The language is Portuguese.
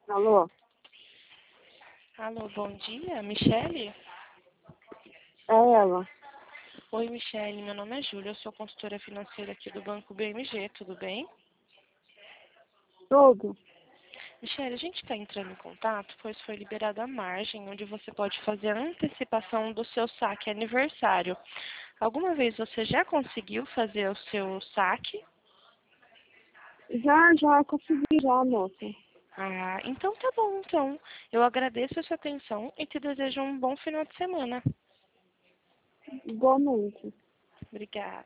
Alô? Alô, bom dia, Michele? É ela. Oi, Michele, meu nome é Júlia, eu sou consultora financeira aqui do Banco BMG, tudo bem? Tudo? Michele, a gente está entrando em contato, pois foi liberada a margem, onde você pode fazer a antecipação do seu saque aniversário. Alguma vez você já conseguiu fazer o seu saque? Já consegui já, moça. Ah, então tá bom, então. Eu agradeço a sua atenção e te desejo um bom final de semana. Igualmente. Obrigada.